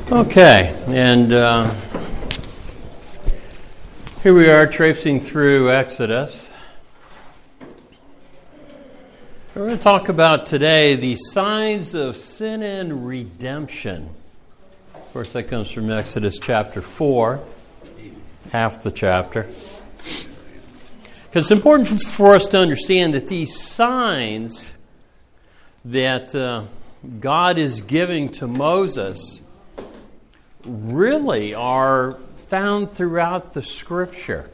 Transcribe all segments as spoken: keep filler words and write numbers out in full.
Okay, and uh, here we are traipsing through Exodus. We're going to talk about today the signs of sin and redemption. Of course, that comes from Exodus chapter four, half the chapter. Because it's important for us to understand that these signs that uh, God is giving to Moses really are found throughout the Scripture.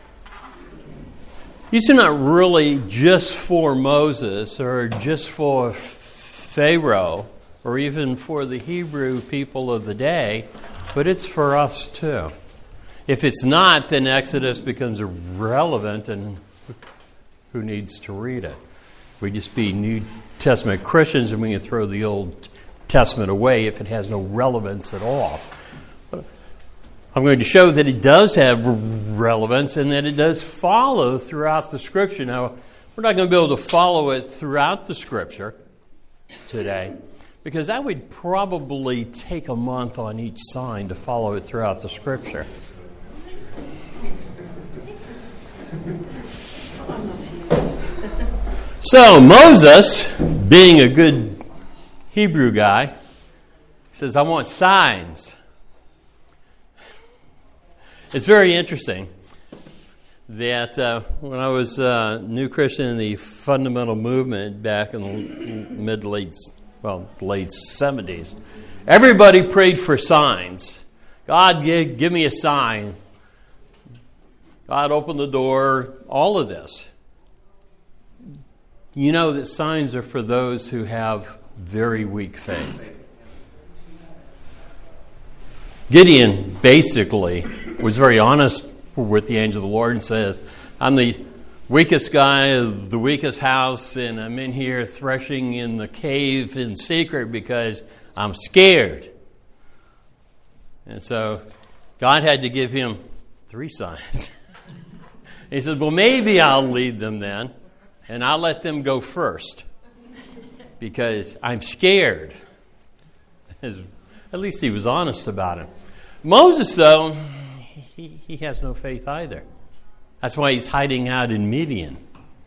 These are not really just for Moses or just for Pharaoh or even for the Hebrew people of the day, but it's for us too. If it's not, then Exodus becomes irrelevant, and who needs to read it? We just be New Testament Christians and we can throw the Old Testament away if it has no relevance at all. But I'm going to show that it does have relevance and that it does follow throughout the Scripture. Now, we're not going to be able to follow it throughout the Scripture today because that would probably take a month on each sign to follow it throughout the Scripture. So Moses, being a good Hebrew guy, says, I want signs. It's very interesting that uh, when I was a new Christian in the fundamental movement back in the mid-late, well, late seventies, everybody prayed for signs. God, give, give me a sign. God, open the door, all of this. You know that signs are for those who have very weak faith. Gideon basically was very honest with the angel of the Lord and says, I'm the weakest guy of the weakest house, and I'm in here threshing in the cave in secret because I'm scared. And so God had to give him three signs. He said, well, maybe I'll lead them then, and I'll let them go first because I'm scared. At least he was honest about it. Moses, though, he, he has no faith either. That's why he's hiding out in Midian.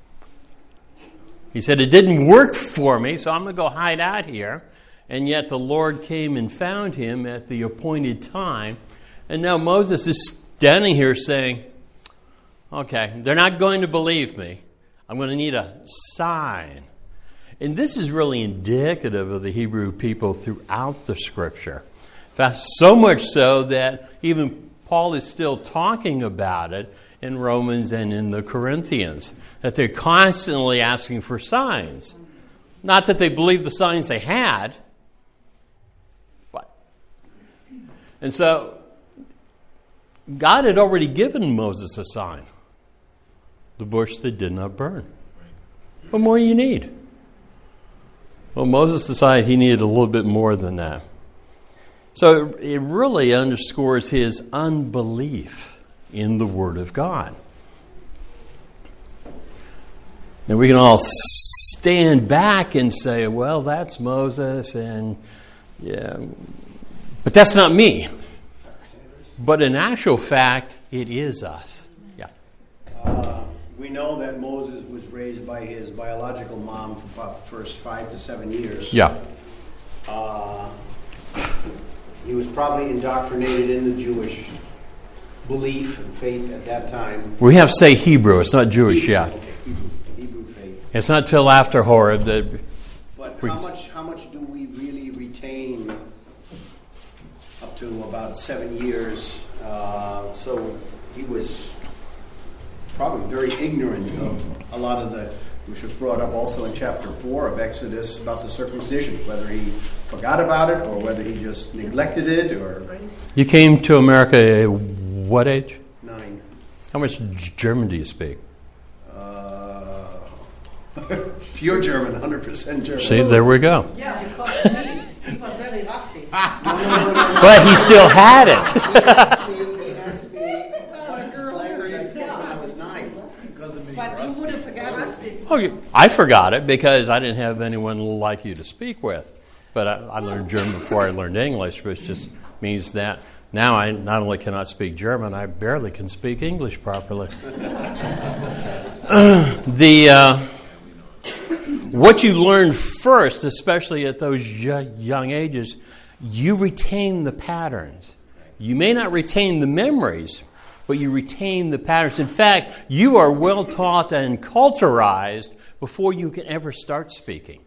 He said, it didn't work for me, so I'm going to go hide out here. And yet the Lord came and found him at the appointed time. And now Moses is standing here saying, okay, they're not going to believe me. I'm going to need a sign. And this is really indicative of the Hebrew people throughout the Scripture. In fact, so much so that even Paul is still talking about it in Romans and in the Corinthians, that they're constantly asking for signs. Not that they believed the signs they had, but. And so, God had already given Moses a sign. The bush that did not burn. What more do you need? Well, Moses decided he needed a little bit more than that. So it really underscores his unbelief in the Word of God. Now we can all stand back and say, well, that's Moses, and yeah, but that's not me. But in actual fact, it is us. Yeah. Uh, we know that Moses was raised by his biological mom for about the first five to seven years. Yeah. Uh, he was probably indoctrinated in the Jewish belief and faith at that time. We have to say Hebrew. It's not Jewish, Hebrew, yeah. Okay, Hebrew, Hebrew faith. It's not till after Horeb that... But how much, how much do we really retain up to about seven years? Uh, so he was probably very ignorant of a lot of the, which was brought up also in chapter four of Exodus about the circumcision, whether he forgot about it or whether he just neglected it. Or You came to America at what age? Nine. How much German do you speak? Uh, pure German, one hundred percent German. See, there we go. Yeah, because me, he was very rusty. No, no, no, no, no. But he still had it. He asked me, he asked me what language I spoke when I was nine. Because of me. But you would have forgotten. Oh, I forgot it because I didn't have anyone like you to speak with. but I, I learned German before I learned English, which just means that now I not only cannot speak German, I barely can speak English properly. the uh, what you learn first, especially at those young ages, you retain the patterns. You may not retain the memories, but you retain the patterns. In fact, you are well taught and culturized before you can ever start speaking.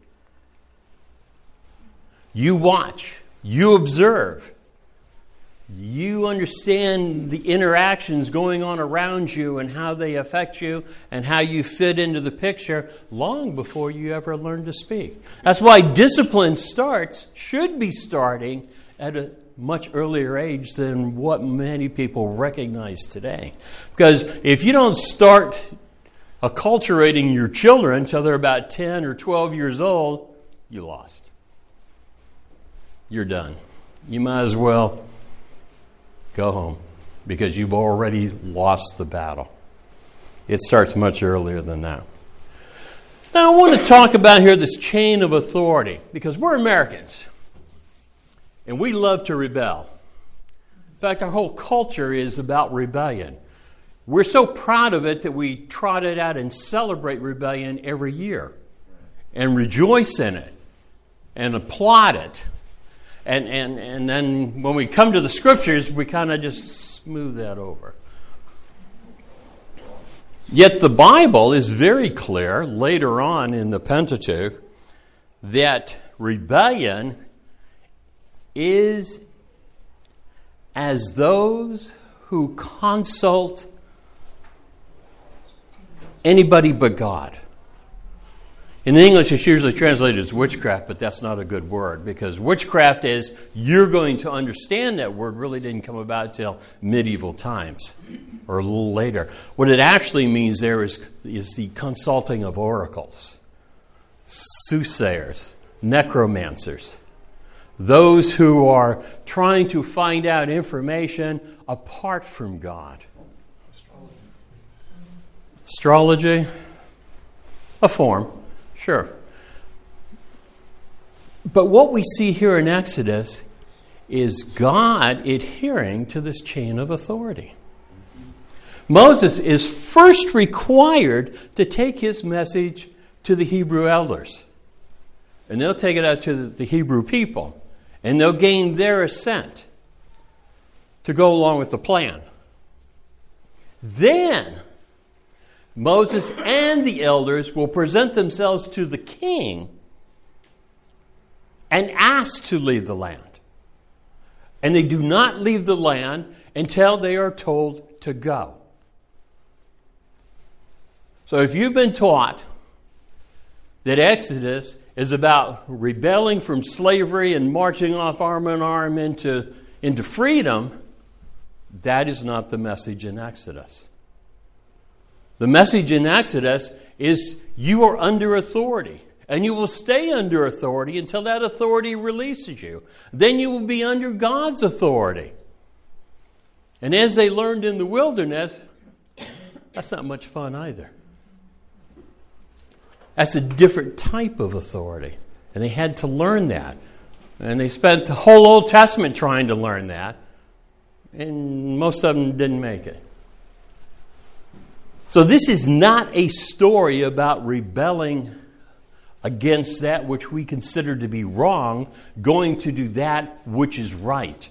You watch, you observe, you understand the interactions going on around you and how they affect you and how you fit into the picture long before you ever learn to speak. That's why discipline starts, should be starting at a much earlier age than what many people recognize today. Because if you don't start acculturating your children until they're about ten or twelve years old, you lost. You're done. You might as well go home because you've already lost the battle. It starts much earlier than that. Now I want to talk about here this chain of authority because we're Americans and we love to rebel. In fact, our whole culture is about rebellion. We're so proud of it that we trot it out and celebrate rebellion every year and rejoice in it and applaud it. And, and, and then when we come to the Scriptures, we kind of just smooth that over. Yet the Bible is very clear later on in the Pentateuch that rebellion is as those who consult anybody but God. In English, it's usually translated as witchcraft, but that's not a good word because witchcraft is, you're going to understand that word really didn't come about till medieval times or a little later. What it actually means there is, is the consulting of oracles, soothsayers, necromancers, those who are trying to find out information apart from God. Astrology, a form. Sure. But what we see here in Exodus is God adhering to this chain of authority. Moses is first required to take his message to the Hebrew elders. And they'll take it out to the Hebrew people. And they'll gain their assent to go along with the plan. Then Moses and the elders will present themselves to the king and ask to leave the land. And they do not leave the land until they are told to go. So if you've been taught that Exodus is about rebelling from slavery and marching off arm in arm into, into freedom, that is not the message in Exodus. The message in Exodus is you are under authority, and you will stay under authority until that authority releases you. Then you will be under God's authority. And as they learned in the wilderness, that's not much fun either. That's a different type of authority, and they had to learn that. And they spent the whole Old Testament trying to learn that, and most of them didn't make it. So this is not a story about rebelling against that which we consider to be wrong, going to do that which is right.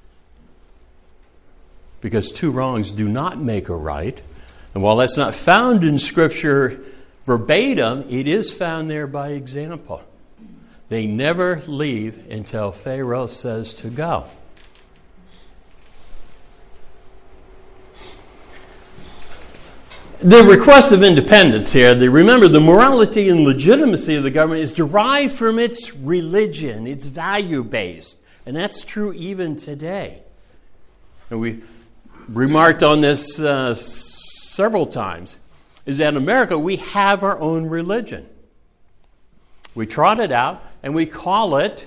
Because two wrongs do not make a right. And while that's not found in Scripture verbatim, it is found there by example. They never leave until Pharaoh says to go. The request of independence here, the, remember, the morality and legitimacy of the government is derived from its religion, its value base. And that's true even today. And we remarked on this uh, several times, is that in America we have our own religion. We trot it out and we call it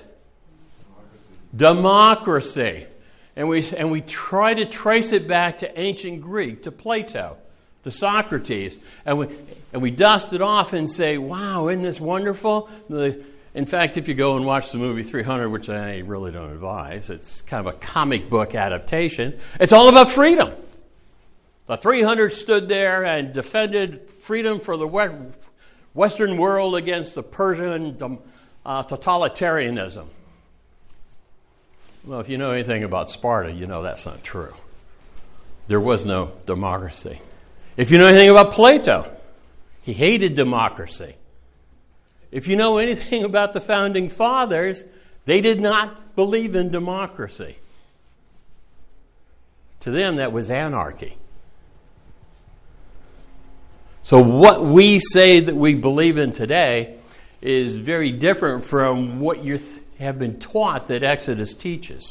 democracy. And we, and we try to trace it back to ancient Greek, to Plato, to Socrates, and we and we dust it off and say, wow, isn't this wonderful? The In fact, if you go and watch the movie three hundred, which I really don't advise, it's kind of a comic book adaptation. It's all about freedom. The three hundred stood there and defended freedom for the Western world against the Persian uh, totalitarianism. Well, if you know anything about Sparta, you know that's not true. There was no democracy. If you know anything about Plato, he hated democracy. If you know anything about the Founding Fathers, they did not believe in democracy. To them, that was anarchy. So what we say that we believe in today is very different from what you th- have been taught that Exodus teaches.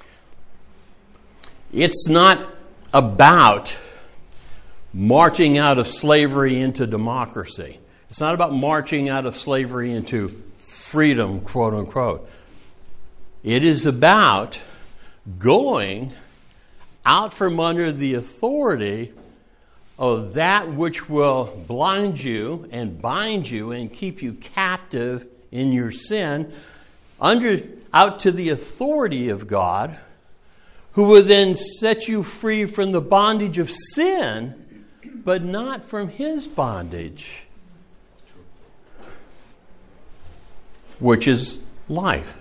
It's not about marching out of slavery into democracy. It's not about marching out of slavery into freedom, quote unquote. It is about going out from under the authority of that which will blind you and bind you and keep you captive in your sin, under out to the authority of God, who will then set you free from the bondage of sin, but not from his bondage, which is life.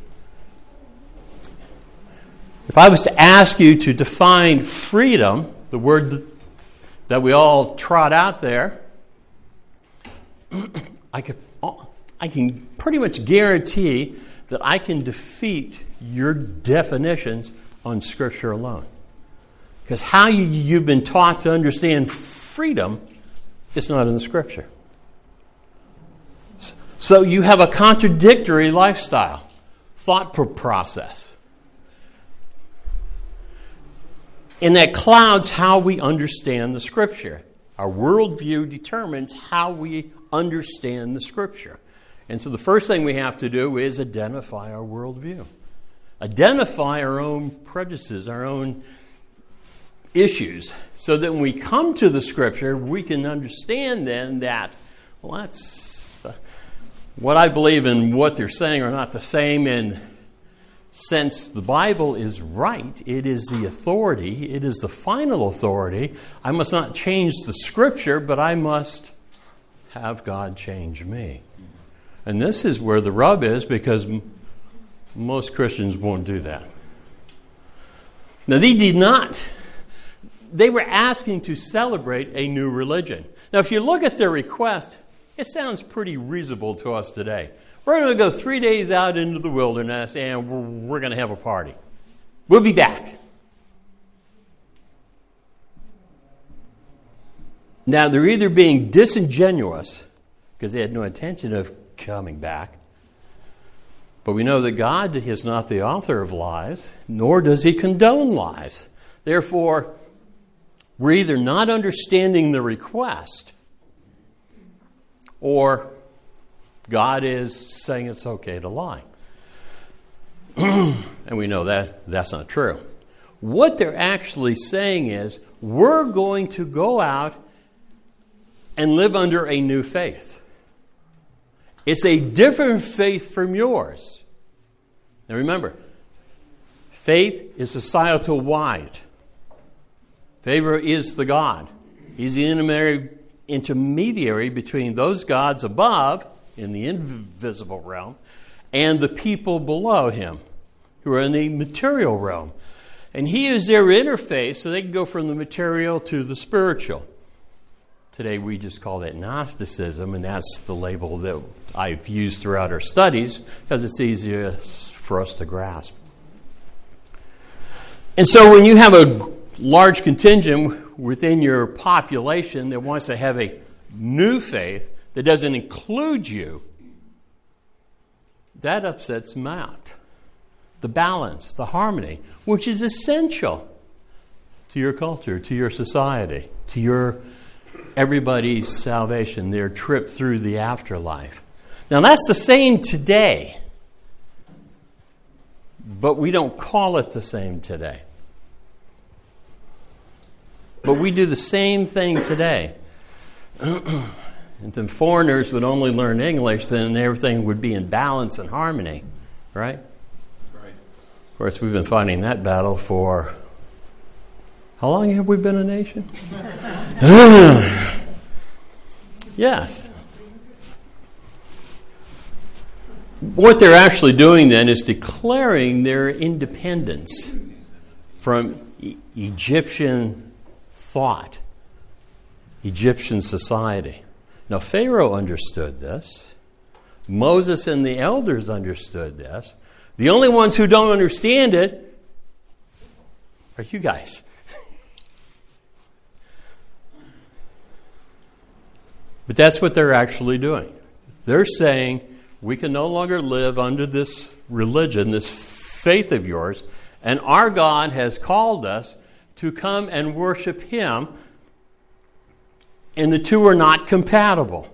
If I was to ask you to define freedom, the word that we all trot out there, I could, I can pretty much guarantee that I can defeat your definitions on Scripture alone. Because how you, you've been taught to understand freedom is not in the Scripture. So you have a contradictory lifestyle, thought process. And that clouds how we understand the Scripture. Our worldview determines how we understand the Scripture. And so the first thing we have to do is identify our worldview. Identify our own prejudices, our own issues, so that when we come to the Scripture, we can understand then that, well, that's what I believe and what they're saying are not the same. And since the Bible is right, it is the authority, it is the final authority, I must not change the Scripture, but I must have God change me. And this is where the rub is, because m- most Christians won't do that. Now, they did not. They were asking to celebrate a new religion. Now, if you look at their request, it sounds pretty reasonable to us today. We're going to go three days out into the wilderness and we're, we're going to have a party. We'll be back. Now, they're either being disingenuous because they had no intention of coming back, but we know that God is not the author of lies, nor does he condone lies. Therefore, we're either not understanding the request, or God is saying it's okay to lie. And we know that that's not true. What they're actually saying is, we're going to go out and live under a new faith. It's a different faith from yours. Now remember, faith is societal wide. Favor is the God. He's the intermediary intermediary between those gods above in the invisible realm and the people below him who are in the material realm. And he is their interface so they can go from the material to the spiritual. Today we just call that Gnosticism, and that's the label that I've used throughout our studies because it's easier for us to grasp. And so when you have a large contingent within your population that wants to have a new faith that doesn't include you, that upsets them out. The balance, the harmony, which is essential to your culture, to your society, to your everybody's salvation, their trip through the afterlife. Now that's the same today, but we don't call it the same today. But we do the same thing today. and then foreigners would only learn English, then everything would be in balance and harmony, right? Right. Of course, we've been fighting that battle for, how long have we been a nation? Yes. What they're actually doing then is declaring their independence from e- Egyptian thought, Egyptian society. Now, Pharaoh understood this. Moses and the elders understood this. The only ones who don't understand it are you guys. But that's what they're actually doing. They're saying, we can no longer live under this religion, this faith of yours, and our God has called us to come and worship Him, and the two are not compatible.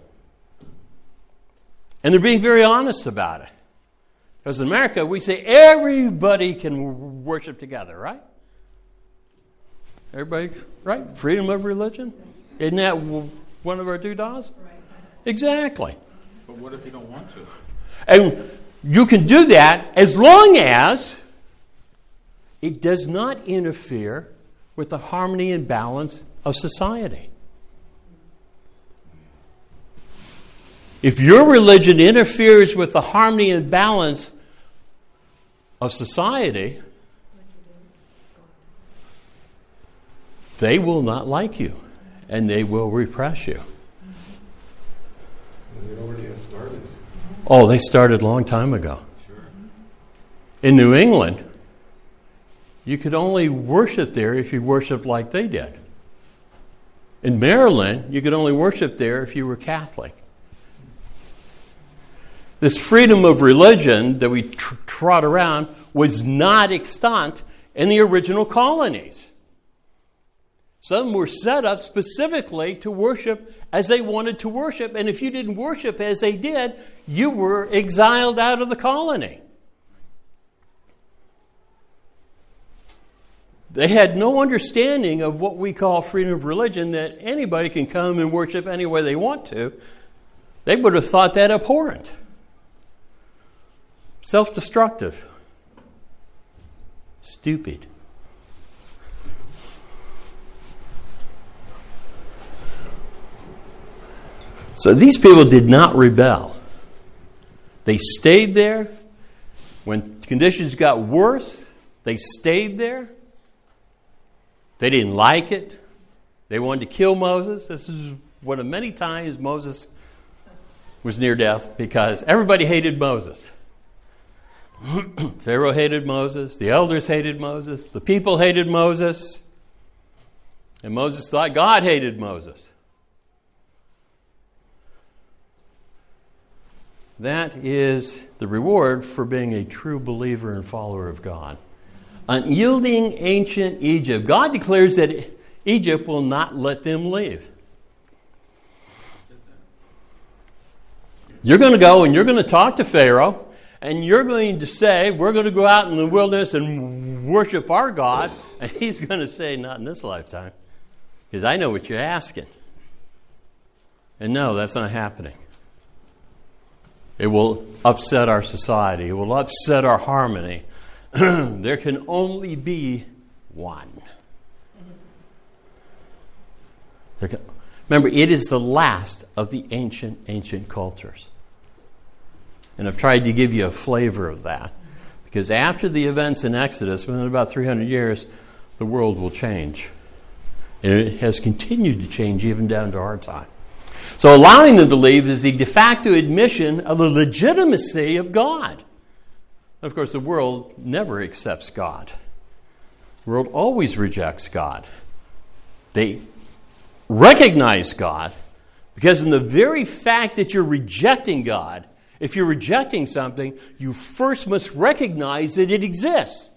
And they're being very honest about it. Because in America, we say everybody can worship together, right? Everybody, right? Freedom of religion? Isn't that one of our doodahs? Right. Exactly. But what if you don't want to? And you can do that as long as it does not interfere with the harmony and balance of society. If your religion interferes with the harmony and balance of society, they will not like you, and they will repress you. They already have started. Oh, they started a long time ago. Sure. In New England, you could only worship there if you worshiped like they did. In Maryland, you could only worship there if you were Catholic. This freedom of religion that we tr- trot around was not extant in the original colonies. Some were set up specifically to worship as they wanted to worship, and if you didn't worship as they did, you were exiled out of the colony. They had no understanding of what we call freedom of religion, that anybody can come and worship any way they want to. They would have thought that abhorrent. Self-destructive. Stupid. So these people did not rebel. They stayed there. When conditions got worse, they stayed there. They didn't like it. They wanted to kill Moses. This is one of many times Moses was near death, because everybody hated Moses. Pharaoh hated Moses. The elders hated Moses. The people hated Moses. And Moses thought God hated Moses. That is the reward for being a true believer and follower of God. Unyielding ancient Egypt. God declares that Egypt will not let them leave. You're going to go and you're going to talk to Pharaoh, and you're going to say, we're going to go out in the wilderness and worship our God. And he's going to say, not in this lifetime, because I know what you're asking. And no, that's not happening. It will upset our society. It will upset our harmony. There can only be one. There can, remember, it is the last of the ancient, ancient cultures. And I've tried to give you a flavor of that. Because after the events in Exodus, within about three hundred years, the world will change. And it has continued to change even down to our time. So allowing them to leave is the de facto admission of the legitimacy of God. Of course, the world never accepts God. The world always rejects God. They recognize God because in the very fact that you're rejecting God, if you're rejecting something, you first must recognize that it exists.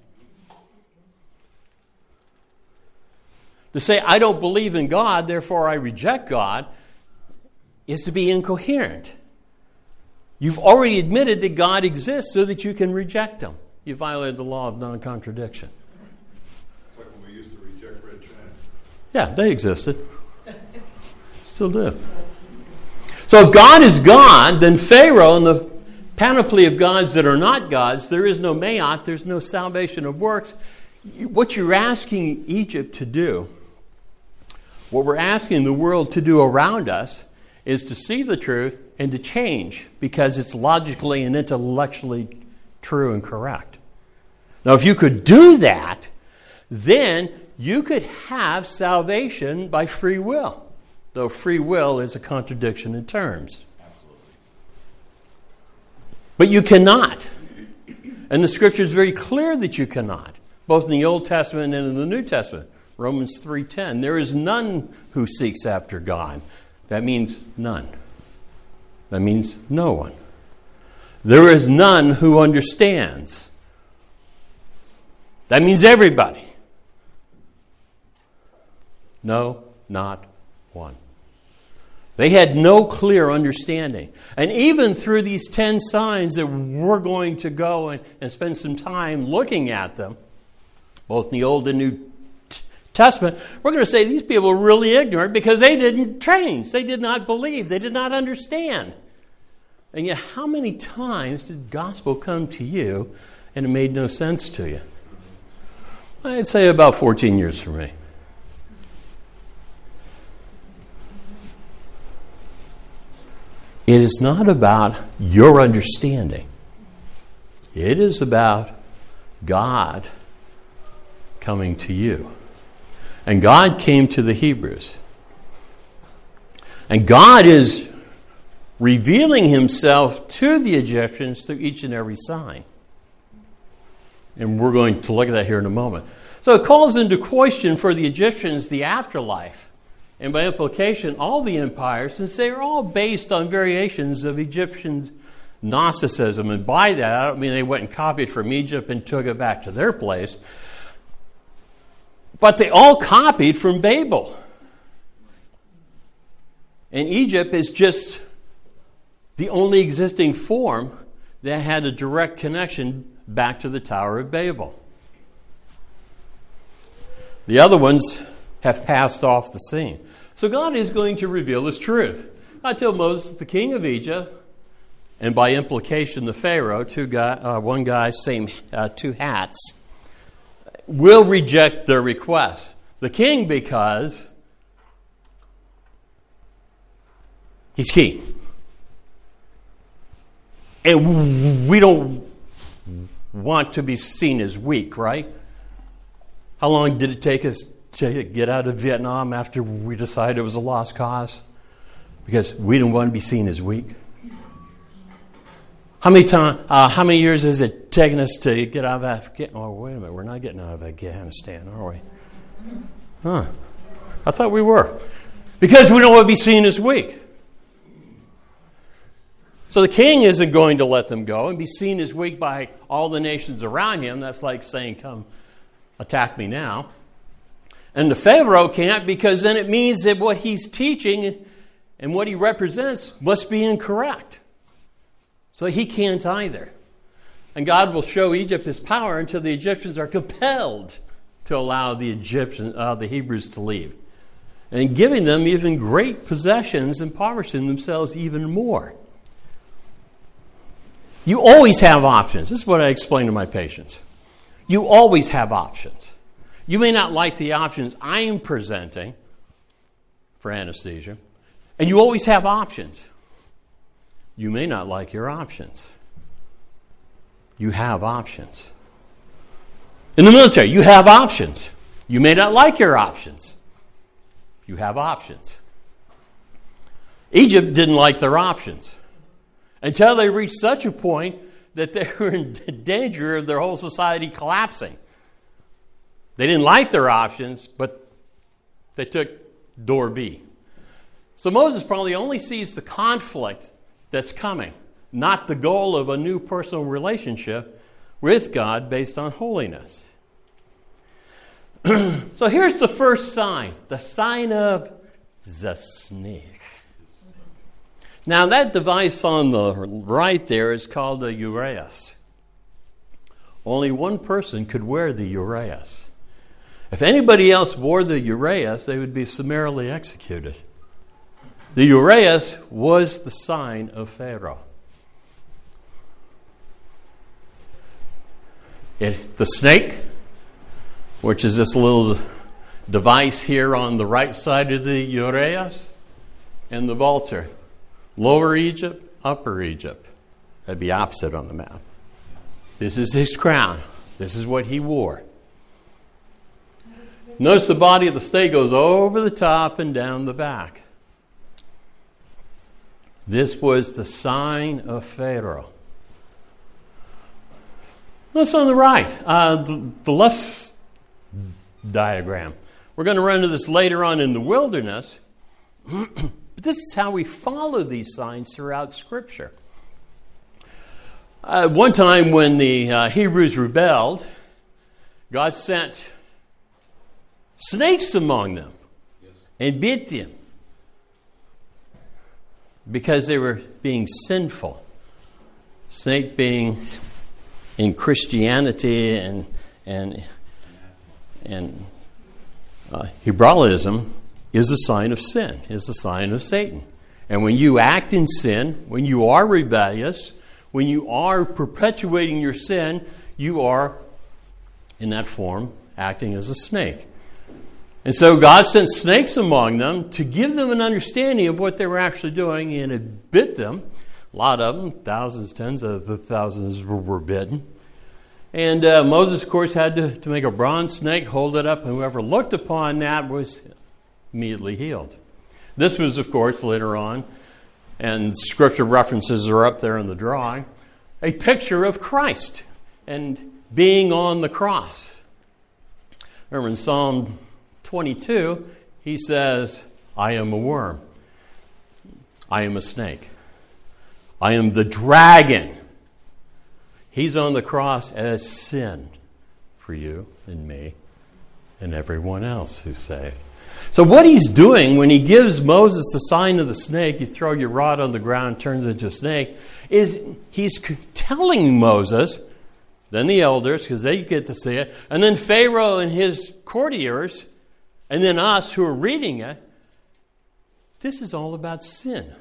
To say, I don't believe in God, therefore I reject God, is to be incoherent. You've already admitted that God exists so that you can reject Him. You violated the law of non-contradiction. It's like when we used to reject Red China. Yeah, they existed. Still do. So if God is God, then Pharaoh and the panoply of gods that are not gods, there is no Ma'at, there's no salvation of works. What you're asking Egypt to do, what we're asking the world to do around us, is to see the truth and to change because it's logically and intellectually true and correct. Now, if you could do that, then you could have salvation by free will, though free will is a contradiction in terms. Absolutely. But you cannot. And the Scripture is very clear that you cannot, both in the Old Testament and in the New Testament. Romans three ten, there is none who seeks after God. That means none. That means no one. There is none who understands. That means everybody. No, not one. They had no clear understanding. And even through these ten signs that we're going to go and, and spend some time looking at them, both in the Old and New Testament, we're going to say these people are really ignorant because they didn't change. They did not believe. They did not understand. And yet, how many times did the gospel come to you and it made no sense to you? I'd say about fourteen years for me. It is not about your understanding. It is about God coming to you. And God came to the Hebrews. And God is revealing himself to the Egyptians through each and every sign. And we're going to look at that here in a moment. So it calls into question for the Egyptians the afterlife. And by implication, all the empires, since they are all based on variations of Egyptian Gnosticism. And by that, I don't mean they went and copied from Egypt and took it back to their place. But they all copied from Babel. And Egypt is just the only existing form that had a direct connection back to the Tower of Babel. The other ones have passed off the scene. So God is going to reveal his truth. I told Moses, the king of Egypt, and by implication the Pharaoh, two guy, uh, one guy, same uh, two hats, will reject their request. The king because he's king. And we don't want to be seen as weak, right? How long did it take us to get out of Vietnam after we decided it was a lost cause? Because we didn't want to be seen as weak. How many time, uh, how many years has it taken us to get out of Afghanistan? Oh, wait a minute, we're not getting out of Afghanistan, are we? Huh. I thought we were. Because we don't want to be seen as weak. So the king isn't going to let them go and be seen as weak by all the nations around him. That's like saying, come, attack me now. And the Pharaoh can't, because then it means that what he's teaching and what he represents must be incorrect. So he can't either. And God will show Egypt his power until the Egyptians are compelled to allow the Egyptians, uh, the Hebrews to leave. And giving them even great possessions, impoverishing themselves even more. You always have options. This is what I explain to my patients. You always have options. You may not like the options I am presenting for anesthesia, and you always have options. You may not like your options. You have options. In the military, you have options. You may not like your options. You have options. Egypt didn't like their options until they reached such a point that they were in danger of their whole society collapsing. They didn't like their options, but they took door B. So Moses probably only sees the conflict that's coming, not the goal of a new personal relationship with God based on holiness. So here's the first sign, the sign of the snake. Now that device on the right there is called a uraeus. Only one person could wear the uraeus. If anybody else wore the uraeus, they would be summarily executed. The uraeus was the sign of Pharaoh. It, the snake, which is this little device here on the right side of the uraeus, and the vulture. Lower Egypt, Upper Egypt. That'd be opposite on the map. This is his crown. This is what he wore. Notice the body of the snake goes over the top and down the back. This was the sign of Pharaoh. Notice on the right, uh, the, the left diagram. We're going to run into this later on in the wilderness. But this is how we follow these signs throughout Scripture. Uh, one time when the uh, Hebrews rebelled, God sent snakes among them yes. and beat them because they were being sinful. Snake being in Christianity and and and uh, Hebraism is a sign of sin, is a sign of Satan. And when you act in sin, when you are rebellious, when you are perpetuating your sin, you are, in that form, acting as a snake. And so God sent snakes among them to give them an understanding of what they were actually doing, and it bit them. A lot of them, thousands, tens of the thousands were, were bitten. And uh, Moses, of course, had to, to make a bronze snake, hold it up, and whoever looked upon that was immediately healed. This was, of course, later on, and scripture references are up there in the drawing, a picture of Christ and being on the cross. Remember in Psalm twenty-two, he says, I am a worm. I am a snake. I am the dragon. He's on the cross as sin for you and me and everyone else who's saved. So what he's doing when he gives Moses the sign of the snake, you throw your rod on the ground, it turns into a snake, is he's telling Moses, then the elders, because they get to see it, and then Pharaoh and his courtiers, and then us who are reading it, this is all about sin.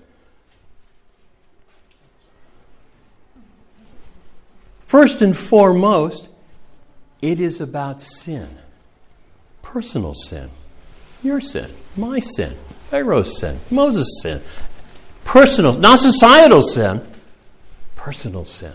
First and foremost, it is about sin. Personal sin. Your sin. My sin. Pharaoh's sin. Moses' sin. Personal, not societal sin. Personal sin.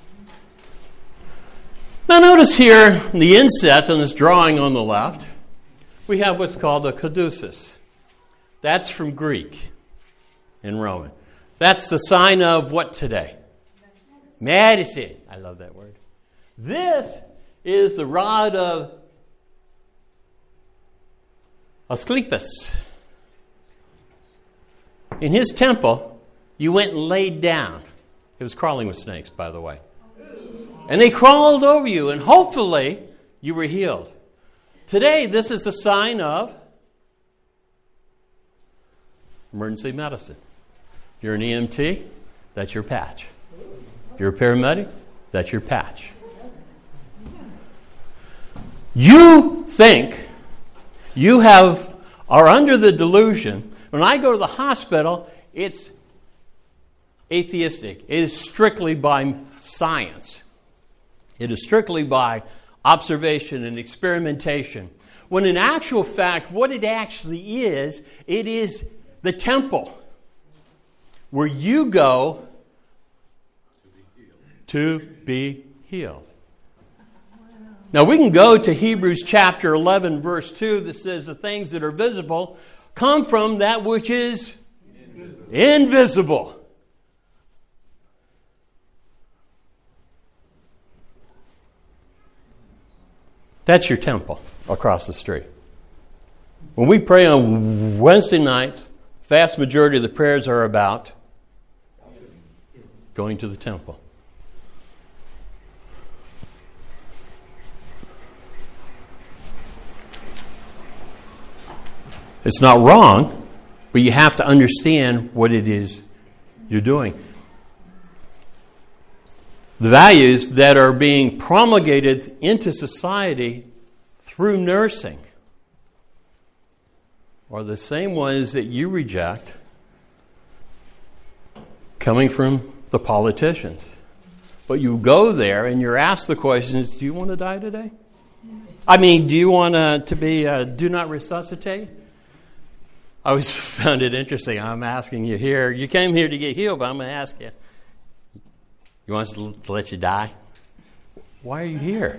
Now notice here in the inset on this drawing on the left, we have what's called a caduceus. That's from Greek and Roman. That's the sign of what today? Medicine. I love that word. This is the rod of Asclepius. In his temple, you went and laid down. It was crawling with snakes, by the way. And they crawled over you, and hopefully you were healed. Today, this is the sign of emergency medicine. If you're an E M T, that's your patch. If you're a paramedic, that's your patch. You think you have are under the delusion. When I go to the hospital, it's atheistic. It is strictly by science. It is strictly by observation and experimentation. When in actual fact, what it actually is, it is the temple where you go to be healed. Now we can go to Hebrews chapter eleven, verse two, that says the things that are visible come from that which is invisible. invisible. That's your temple across the street. When we pray on Wednesday nights, vast majority of the prayers are about going to the temple. It's not wrong, but you have to understand what it is you're doing. The values that are being promulgated into society through nursing are the same ones that you reject coming from the politicians. But you go there and you're asked the questions, do you want to die today? I mean, do you want uh, to be, uh, do not resuscitate? I always found it interesting. I'm asking you here. You came here to get healed, but I'm going to ask you. You want us to let you die? Why are you here?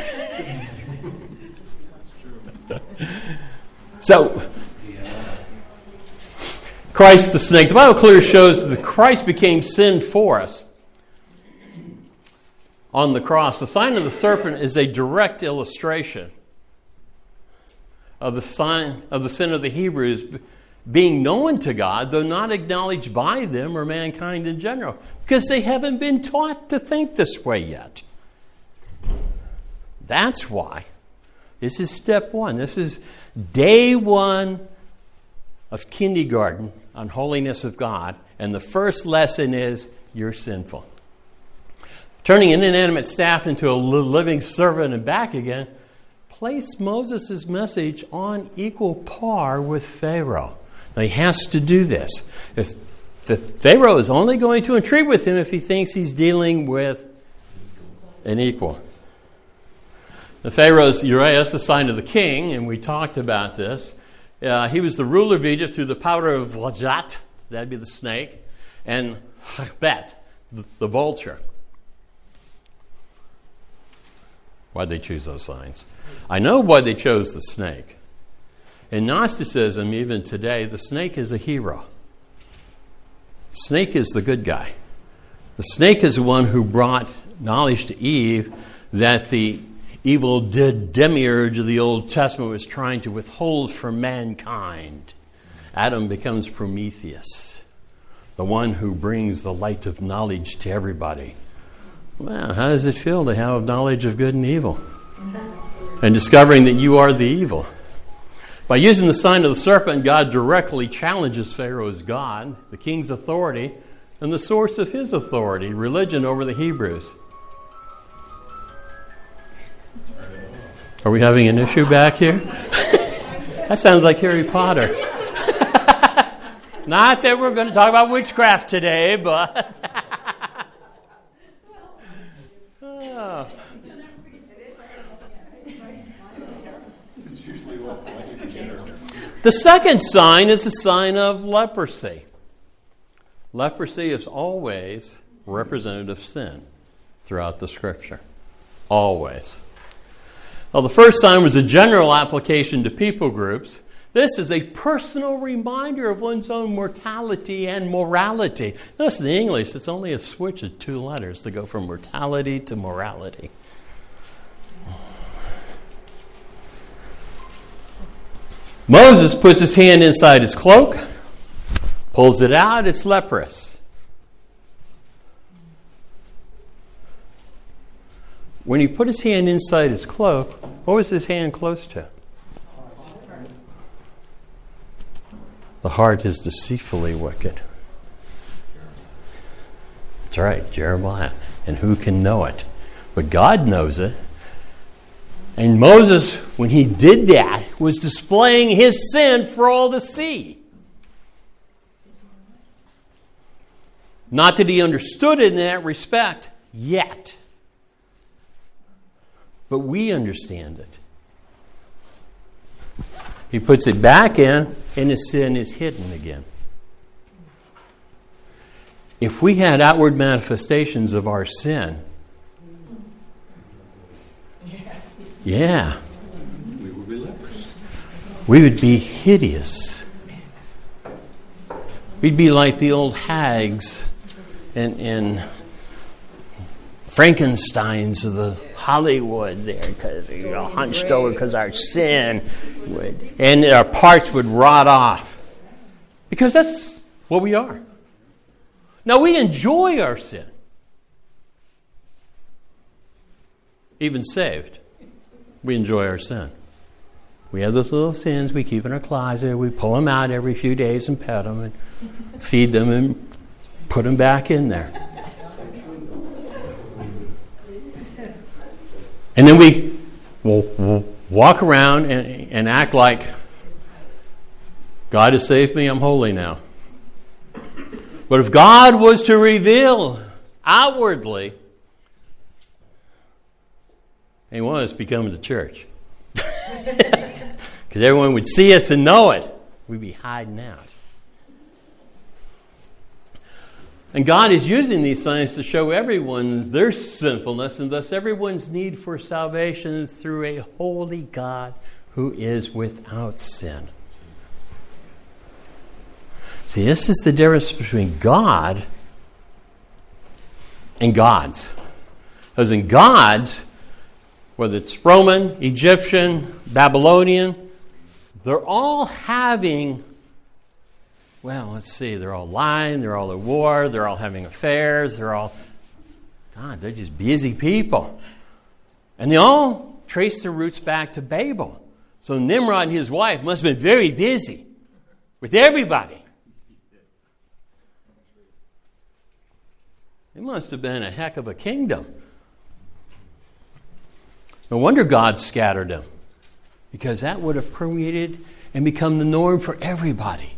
So, Christ the snake. The Bible clearly shows that Christ became sin for us on the cross. The sign of the serpent is a direct illustration of the sign of the sin of the Hebrews being known to God, though not acknowledged by them or mankind in general, because they haven't been taught to think this way yet. That's why. This is step one. This is day one of kindergarten on holiness of God. And the first lesson is you're sinful. Turning an inanimate staff into a living servant and back again placed Moses' message on equal par with Pharaoh. Now he has to do this. If the Pharaoh is only going to entreat with him if he thinks he's dealing with an equal. The Pharaoh's Uriah is the sign of the king, and we talked about this. Uh, he was the ruler of Egypt through the power of Lajat, that'd be the snake, and Chakbet, the, the vulture. Why'd they choose those signs? I know why they chose the snake. In Gnosticism, even today, the snake is a hero. Snake is the good guy. The snake is the one who brought knowledge to Eve that the evil demiurge of the Old Testament was trying to withhold from mankind. Adam becomes Prometheus, the one who brings the light of knowledge to everybody. Well, how does it feel to have knowledge of good and evil? And discovering that you are the evil. By using the sign of the serpent, God directly challenges Pharaoh's God, the king's authority, and the source of his authority, religion over the Hebrews. Are we having an issue back here? That sounds like Harry Potter. Not that we're going to talk about witchcraft today, but... oh. The second sign is a sign of leprosy. Leprosy is always representative of sin throughout the Scripture. Always. Well, the first sign was a general application to people groups. This is a personal reminder of one's own mortality and morality. Notice in the English, it's only a switch of two letters to go from mortality to morality. Moses puts his hand inside his cloak, pulls it out, it's leprous. When he put his hand inside his cloak, what was his hand close to? The heart is deceitfully wicked. That's right, Jeremiah. And who can know it? But God knows it. And Moses, when he did that, was displaying his sin for all to see. Not that he understood it in that respect yet. But we understand it. He puts it back in, and his sin is hidden again. If we had outward manifestations of our sin, yeah, we would be lepers. We would be hideous. We'd be like the old hags and, and Frankensteins of the Hollywood there, because you know, hunched over because our sin would, and our parts would rot off. Because that's what we are. Now we enjoy our sin. Even saved, we enjoy our sin. We have those little sins we keep in our closet. We pull them out every few days and pet them and feed them and put them back in there. And then we will we'll walk around and, and act like God has saved me, I'm holy now. But if God was to reveal outwardly, He wanted us to become the church. Because everyone would see us and know it. We'd be hiding out. And God is using these signs to show everyone their sinfulness and thus everyone's need for salvation through a holy God who is without sin. See, this is the difference between God and gods. Because in gods, whether it's Roman, Egyptian, Babylonian, they're all having, well, let's see, they're all lying, they're all at war, they're all having affairs, they're all, God, they're just busy people. And they all trace their roots back to Babel. So Nimrod and his wife must have been very busy with everybody. It must have been a heck of a kingdom. No wonder God scattered them, because that would have permeated and become the norm for everybody.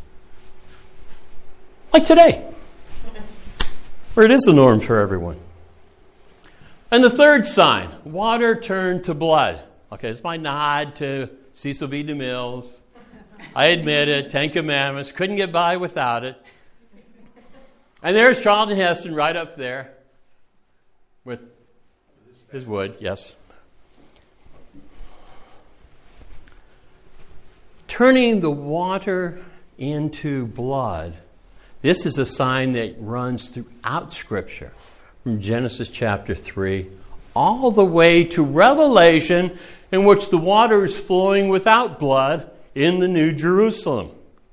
Like today, where it is the norm for everyone. And the third sign, water turned to blood. Okay, it's my nod to Cecil B. DeMille's. I admit it, Ten Commandments, couldn't get by without it. And there's Charlton Heston right up there with his wood, yes. Turning the water into blood. This is a sign that runs throughout Scripture, from Genesis chapter three, all the way to Revelation, in which the water is flowing without blood in the New Jerusalem.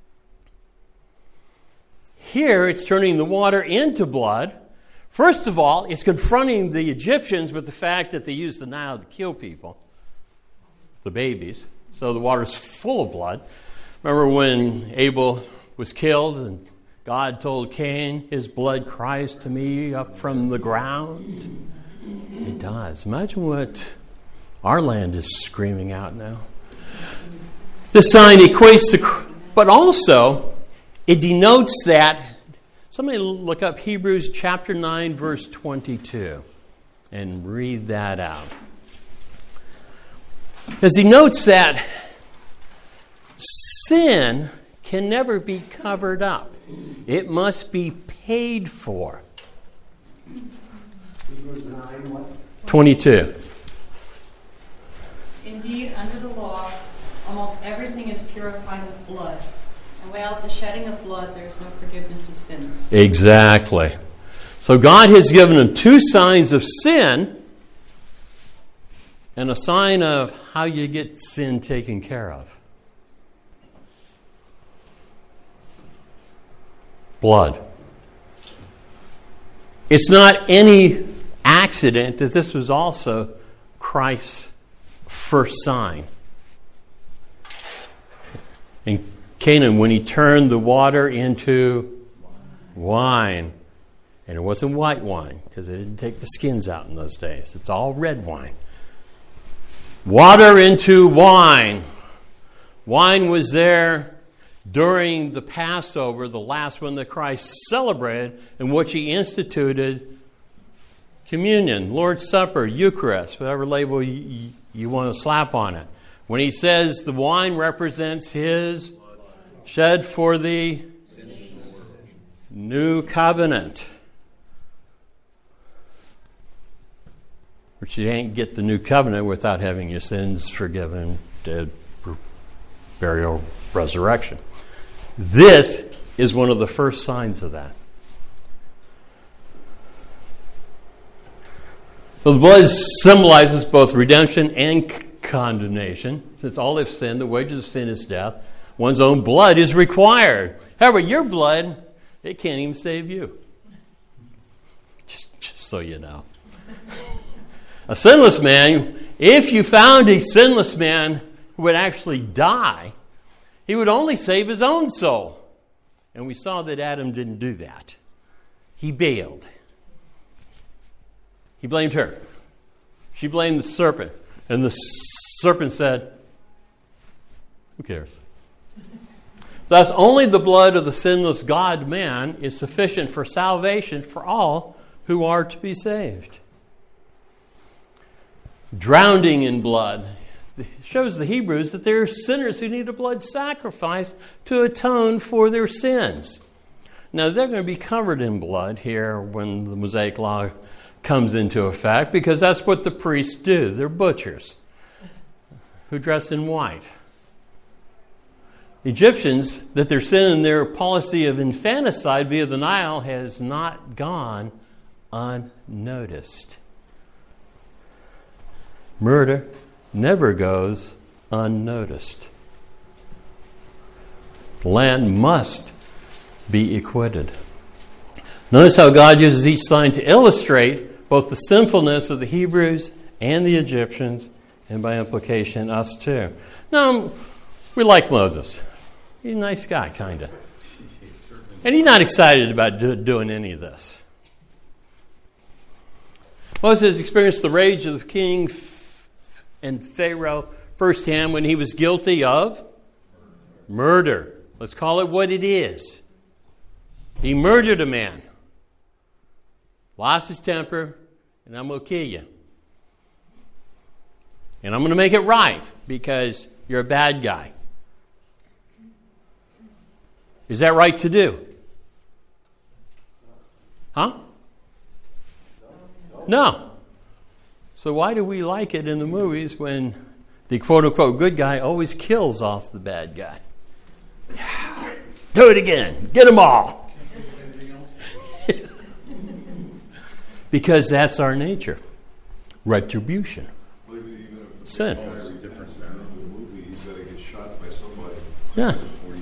Here, it's turning the water into blood. First of all, it's confronting the Egyptians with the fact that they used the Nile to kill people, the babies. So the water's full of blood. Remember when Abel was killed and God told Cain, his blood cries to me up from the ground? It does. Imagine what our land is screaming out now. This sign equates to, but also it denotes that, somebody look up Hebrews chapter nine, verse twenty-two, and read that out. Because he notes that sin can never be covered up. It must be paid for. Hebrews nine, what? twenty-two. Indeed, under the law, almost everything is purified with blood. And without the shedding of blood, there is no forgiveness of sins. Exactly. So God has given them two signs of sin and a sign of how you get sin taken care of. Blood. It's not any accident that this was also Christ's first sign. In Canaan, when he turned the water into wine, and it wasn't white wine, because they didn't take the skins out in those days. It's all red wine. Water into wine. Wine was there during the Passover, the last one that Christ celebrated, in which he instituted communion, Lord's Supper, Eucharist, whatever label you, you want to slap on it. When he says the wine represents his shed for the new covenant. Which you ain't get the new covenant without having your sins forgiven, dead, burial, resurrection. This is one of the first signs of that. So the blood symbolizes both redemption and c- condemnation. Since all have sinned, the wages of sin is death. One's own blood is required. However, your blood, it can't even save you. Just, just so you know. A sinless man, if you found a sinless man who would actually die, he would only save his own soul. And we saw that Adam didn't do that. He bailed. He blamed her. She blamed the serpent. And the serpent said, who cares? Thus, only the blood of the sinless God-man is sufficient for salvation for all who are to be saved. Drowning in blood shows the Hebrews that there are sinners who need a blood sacrifice to atone for their sins. Now, they're going to be covered in blood here when the Mosaic Law comes into effect, because that's what the priests do. They're butchers who dress in white. Egyptians, that their sin and their policy of infanticide via the Nile has not gone unnoticed. Murder never goes unnoticed. The land must be acquitted. Notice how God uses each sign to illustrate both the sinfulness of the Hebrews and the Egyptians, and by implication, us too. Now, we like Moses. He's a nice guy, kind of. And he's not excited about do, doing any of this. Moses experienced the rage of the king and Pharaoh firsthand when he was guilty of murder. Let's call it what it is. He murdered a man, lost his temper, and I'm going to kill you. And I'm going to make it right because you're a bad guy. Is that right to do? Huh? No. So why do we like it in the movies when the quote-unquote good guy always kills off the bad guy? Do it again. Get them all. Because that's our nature. Retribution. Sin. Yeah.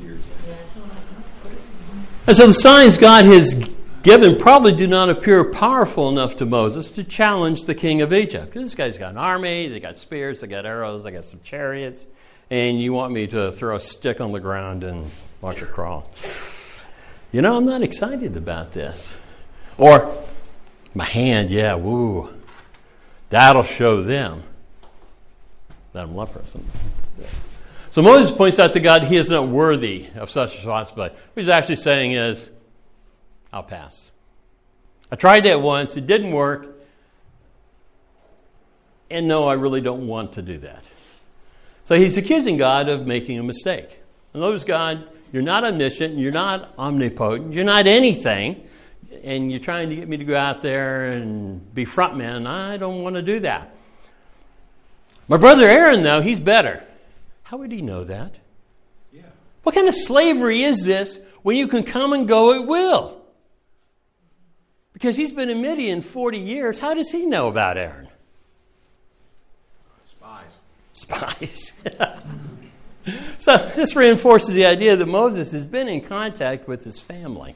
And so the signs God has given probably do not appear powerful enough to Moses to challenge the king of Egypt. This guy's got an army, they got spears, they got arrows, they got some chariots, and you want me to throw a stick on the ground and watch it crawl. You know, I'm not excited about this. Or, my hand, yeah, woo. That'll show them that I'm leprous. So Moses points out to God he is not worthy of such responsibility. What he's actually saying is, I'll pass. I tried that once. It didn't work. And no, I really don't want to do that. So he's accusing God of making a mistake. And notice, God, you're not omniscient. You're not omnipotent. You're not anything. And you're trying to get me to go out there and be front man. I don't want to do that. My brother Aaron, though, he's better. How would he know that? Yeah. What kind of slavery is this when you can come and go at will? Because he's been in Midian forty years. How does he know about Aaron? Spies. Spies. So this reinforces the idea that Moses has been in contact with his family.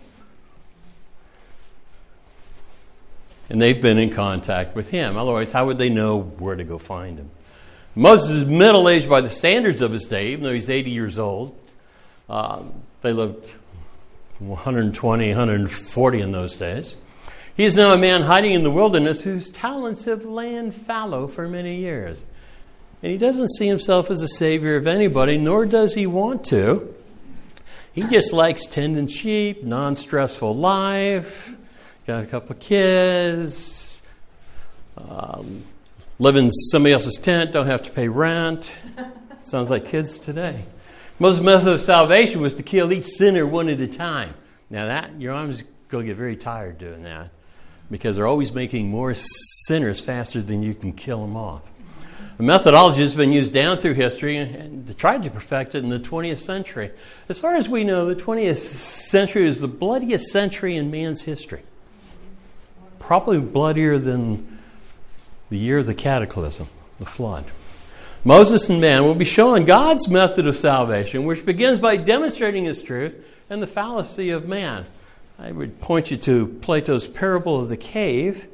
And they've been in contact with him. Otherwise, how would they know where to go find him? Moses is middle-aged by the standards of his day, even though he's eighty years old. Uh, they lived one hundred twenty, one hundred forty in those days. He is now a man hiding in the wilderness whose talents have lain fallow for many years. And he doesn't see himself as a savior of anybody, nor does he want to. He just likes tending sheep, non-stressful life, got a couple of kids, um, live in somebody else's tent, don't have to pay rent. Sounds like kids today. Moses' method of salvation was to kill each sinner one at a time. Now that, your arms going to get very tired doing that because they're always making more sinners faster than you can kill them off. The methodology has been used down through history and they tried to perfect it in the twentieth century. As far as we know, the twentieth century is the bloodiest century in man's history. Probably bloodier than the year of the cataclysm, the flood. Moses and man will be showing God's method of salvation, which begins by demonstrating his truth and the fallacy of man. I would point you to Plato's Parable of the Cave.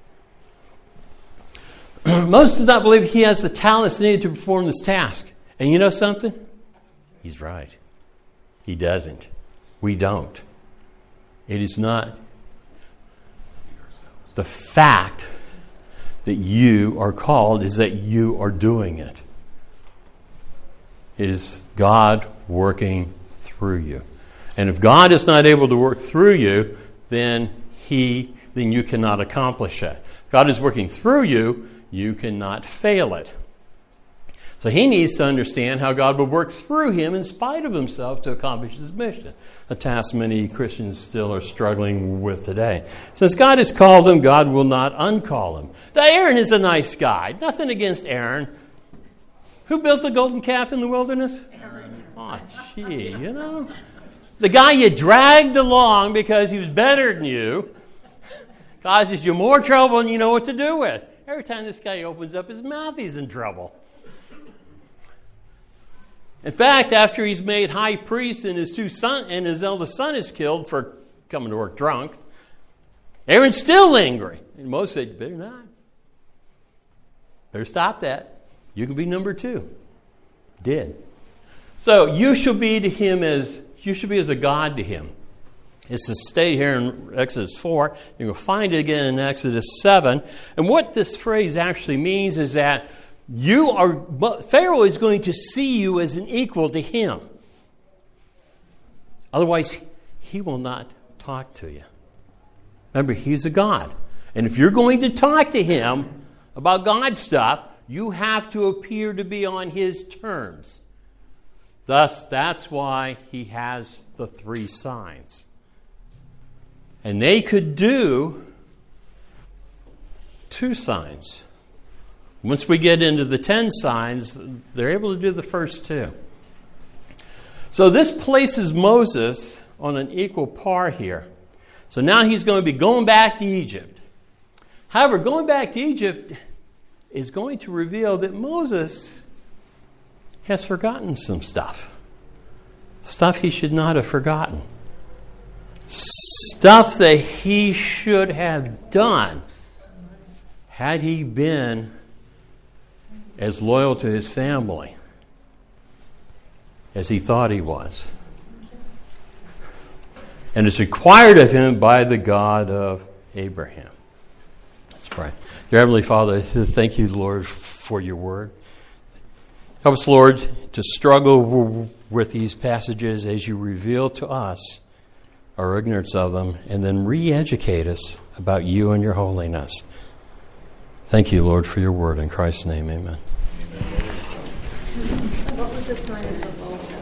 Moses does not believe he has the talents needed to perform this task. And you know something? He's right. He doesn't. We don't. It is not the fact that you are called is that you are doing it. It is God working through you. And if God is not able to work through you, then he then you cannot accomplish it. If God is working through you, you cannot fail it. So he needs to understand how God will work through him in spite of himself to accomplish his mission, a task many Christians still are struggling with today. Since God has called him, God will not uncall him. Now, Aaron is a nice guy. Nothing against Aaron. Who built the golden calf in the wilderness? Aaron. Oh, gee, you know. The guy you dragged along because he was better than you causes you more trouble than you know what to do with. Every time this guy opens up his mouth, he's in trouble. In fact, after he's made high priest and his two son and his eldest son is killed for coming to work drunk, Aaron's still angry. And Moses said, you better not. Better stop that. You can be number two. Did. So you shall be to him as you should be as a God to him. It's a state here in Exodus four. You're going to find it again in Exodus seven. And what this phrase actually means is that you are Pharaoh is going to see you as an equal to him. Otherwise, he will not talk to you. Remember, he's a God. And if you're going to talk to him about God stuff, you have to appear to be on his terms. Thus, that's why he has the three signs. And they could do two signs. Once we get into the ten signs, they're able to do the first two. So this places Moses on an equal par here. So now he's going to be going back to Egypt. However, going back to Egypt is going to reveal that Moses has forgotten some stuff. Stuff he should not have forgotten. Stuff that he should have done had he been as loyal to his family as he thought he was. And it's required of him by the God of Abraham. Let's pray. Dear Heavenly Father, thank you, Lord, for your word. Help us, Lord, to struggle with these passages as you reveal to us our ignorance of them, and then re-educate us about you and your holiness. Thank you, Lord, for your word. In Christ's name, amen. What was the sign of the vulture?